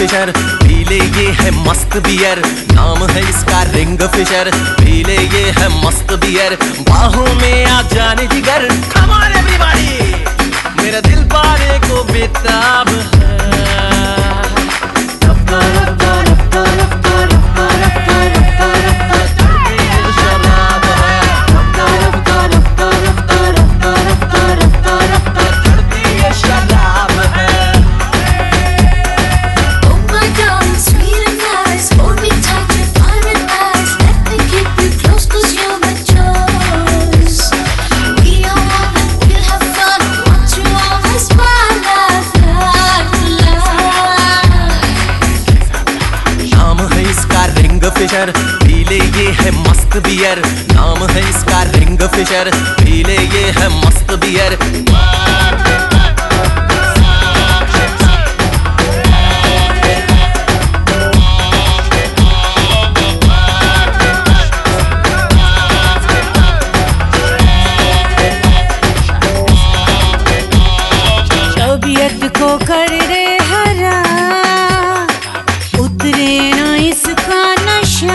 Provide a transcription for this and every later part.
Fisher, P ले ये है मस्त बियर, नाम है इसका रिंग फिशर। पी ले ये है मस्त बियर, बाहों में आ जाने जिगर। कम ऑन एवरीबॉडी, मेरा दिल पाने को बेताब है। फिशर, पी ले ये है मस्त बियर, नाम है इसका रिंग फिशर। पी ले ये है मस्त बियर। तबीयत को कर दे हरा, उतरे ना इसका नशा।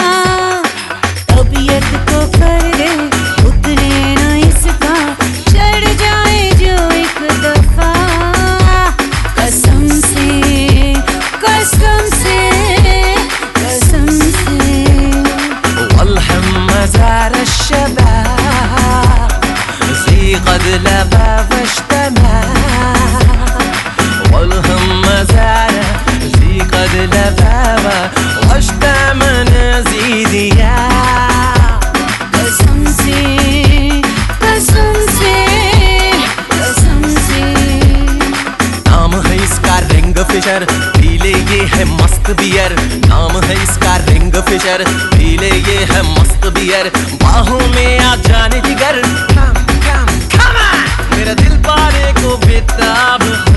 तबीयत को कर दे, उतरे ना इसका, चढ़ जाए जो एक दफा। कसम से, कसम से, कसम से, والهم زار الشباب زي قد لبى واشتمى. والهم زار زي قد لبى واشتمى نزيديا. कसम से, कसम से, कसम से, नाम है इसका रिंग फिशर। पी ले ये है मस्त बियर, नाम है इसका रिंग फिशर। पी ले ये है मस्त बियर, बाहों में आ जाने जिगर। Come on, मेरा दिल पाने को बेताब है।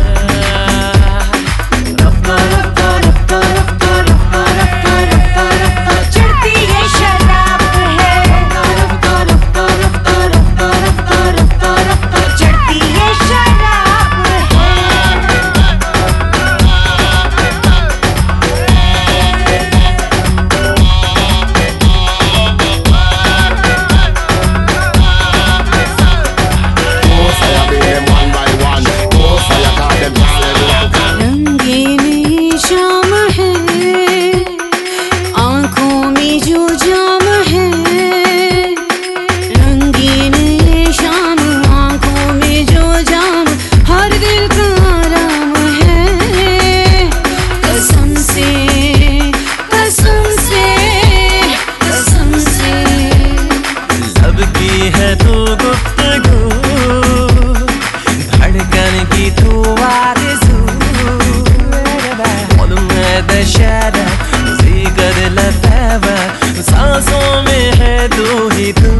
चढ़ती है शराब है, चढ़ती है शराब है। रंगीन शाम है, आंखों में जो जाम है। रंगीन शाम, आंखों में जो जाम, हर दिल का आराम है। कसम से, कसम से, कसम से, लब की है तू गुफ्तगू, धड़कन की तू आरज़ू। दशहरा ज़ी कद लतावा, सांसों में है तू ही तू।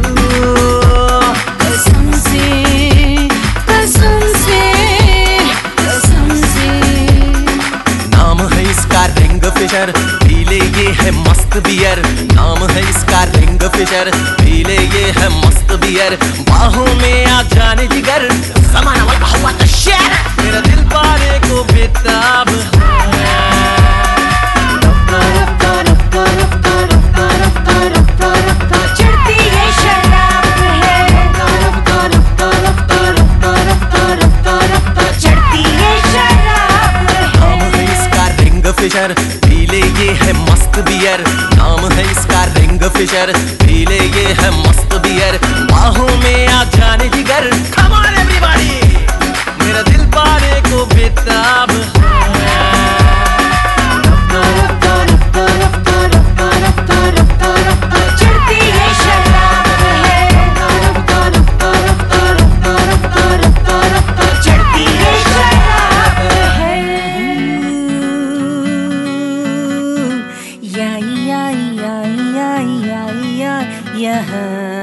कसम से, कसम से, कसम से, नाम है इसका रिंग फिशर। पी ले ये है मस्त बियर, नाम है इसका रिंग फिशर। पी ले ये है मस्त बियर, बाहों में आ जाने जिगर। ज़माना वल बहवा तश्शर, मेरा दिल पाने को बेताब है। चढ़ती है शराब है, चढ़ती है शराब है। नाम है इसका रिंग फिशर। पी ले ये है मस्त बियर, नाम है इसका रिंग फिशर। पी ले ये है मस्त बियर, बाहों में आ जाने जिगर। Come on everybody, मेरा दिल पाने को बेताब है। चढ़ती है शराब है, चढ़ती है शराब है। या या या या या या या।